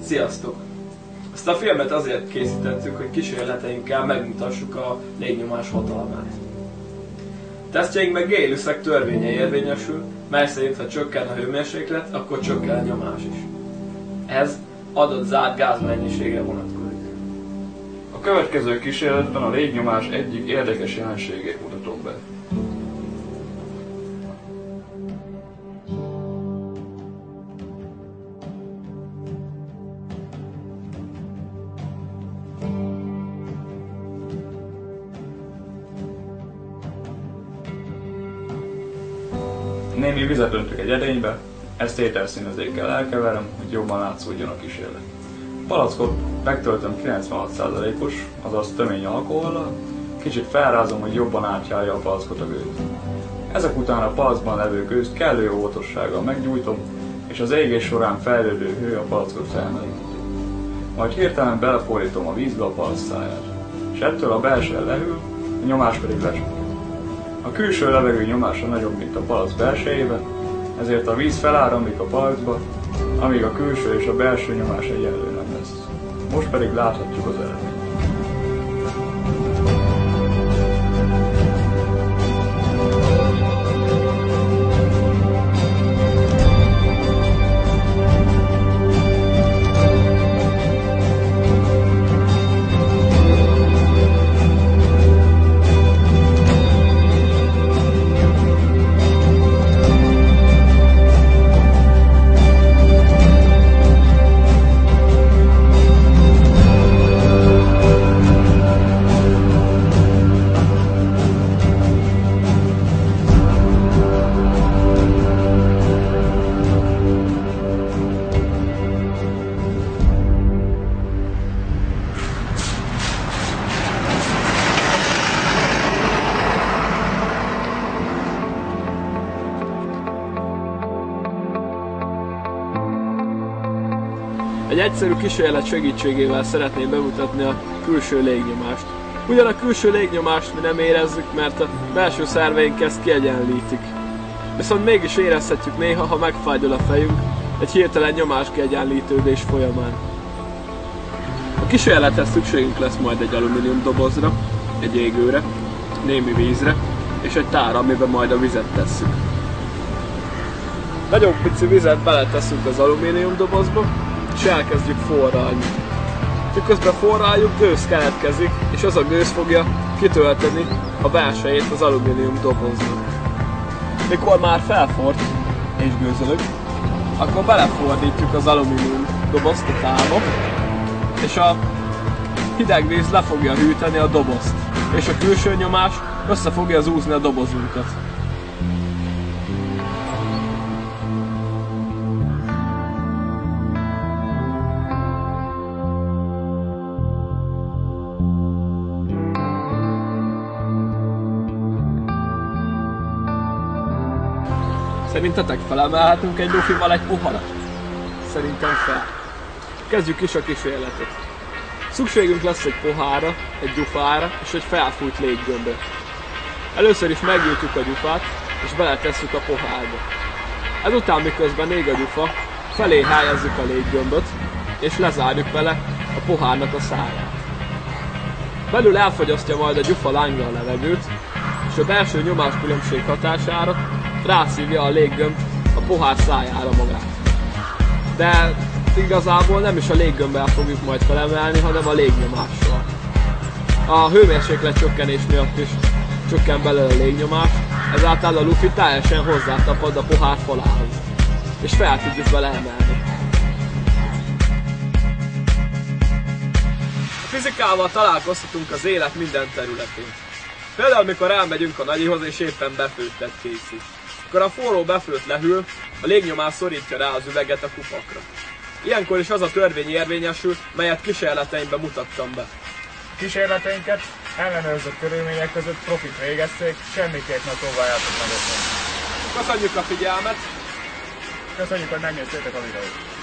Sziasztok! Ezt a filmet azért készítettük, hogy kísérleteinkkel megmutassuk a légnyomás hatalmát. Tesztjeink Gay-Lussac törvénye érvényesül, mely szerint ha csökken a hőmérséklet, akkor csökken a nyomás is. Ez adott zárt gázmennyiségre vonatkozik. A következő kísérletben a légnyomás egyik érdekes jelenségét mutatom be. Némi vizet öntök egy edénybe, ezt ételszínezékkel elkeverem, hogy jobban látszódjon a kísérlet. A palackot megtöltöm 96%-os, azaz tömény alkohollal, kicsit felrázom, hogy jobban átjárja a palackot a gőz. Ezek után a palackban levő gőzt kellő óvatossággal meggyújtom, és az égés során fejlődő hő a palackot felmelegíti. Majd hirtelen belefordítom a vízbe a palack száját, és ettől a belső lehűl, a nyomás pedig lecsökken. A külső levegő nyomása nagyobb, mint a palack belsejében, ezért a víz feláramlik a palackba, amíg a külső és a belső nyomás egyenlő nem lesz. Most pedig láthatjuk az eredményt. Egy egyszerű kísérlet segítségével szeretném bemutatni a külső légnyomást. Ugyan a külső légnyomást mi nem érezzük, mert a belső szerveink ezt kiegyenlítik. Viszont mégis érezhetjük néha, ha megfájdul a fejünk egy hirtelen nyomáskiegyenlítődés folyamán. A kísérlethez szükségünk lesz majd egy alumínium dobozra, egy égőre, némi vízre és egy tárra, amiben majd a vizet tesszük. Nagyon pici vizet beletesszük az alumínium dobozba, és elkezdjük forralni. Miközben forraljuk, gőz keletkezik, és az a gőz fogja kitölteni a belsejét az alumínium doboznak. Mikor már felforrt és gőzölök, akkor belefordítjuk az alumínium dobozt a tálba, és a hideg víz le fogja hűteni a dobozt, és a külső nyomás össze fogja zúzni a dobozunkat. Szerintetek felemelhetünk egy lufival egy poharat? Szerintem fel. Kezdjük is a kísérletet. Szükségünk lesz egy pohárra, egy gyufára és egy felfújt léggömbbe. Először is meggyújtjuk a gyufát és beletesszük a pohárba. Ezután, miközben ég a gyufa, felé helyezzük a léggömböt és lezárjuk vele a pohárnak a száját. Belül elfogyasztja majd a gyufa lányra a levegőt, és a belső nyomáskülönbség hatására rászívja a léggömb a pohár szájára magát. De igazából nem is a léggömbbel fogjuk majd felemelni, hanem a légnyomással. A hőmérséklet csökkenés miatt is csökken belőle a légnyomás, ezáltal a lufi teljesen hozzátapad a pohár falához, és fel tudjuk vele emelni. A fizikával találkozhatunk az élet minden területén. Például, mikor elmegyünk a nagyihoz és éppen befőttet készít. Akkor a forró befőtt lehűl, a légnyomás szorítja rá az üveget a kupakra. Ilyenkor is az a törvény érvényesül, melyet kísérleteimben mutattam be. Kísérleteinket ellenőrzött körülmények között profit végezték, semmiképp ne próbáljátok meg otthon. Köszönjük a figyelmet! Köszönjük, hogy megnéztétek a videót!